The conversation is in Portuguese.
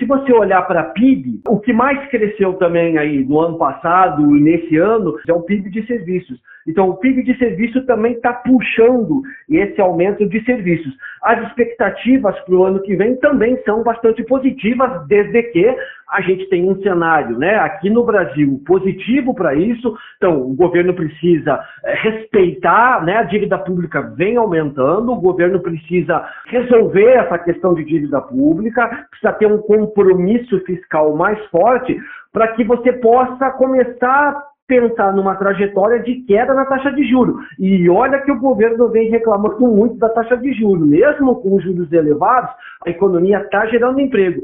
Se você olhar para PIB, o que mais cresceu também aí no ano passado e nesse ano é o PIB de serviços. Então, o PIB de serviços também está puxando esse aumento de serviços. As expectativas para o ano que vem também são bastante positivas, desde que a gente tem um cenário, né, aqui no Brasil positivo para isso. Então, o governo precisa respeitar, né, a dívida pública vem aumentando, o governo precisa resolver essa questão de dívida pública, precisa ter um compromisso fiscal mais forte para que você possa começar a pensar numa trajetória de queda na taxa de juros. E olha que o governo vem reclamando muito da taxa de juros. Mesmo com os juros elevados, a economia está gerando emprego.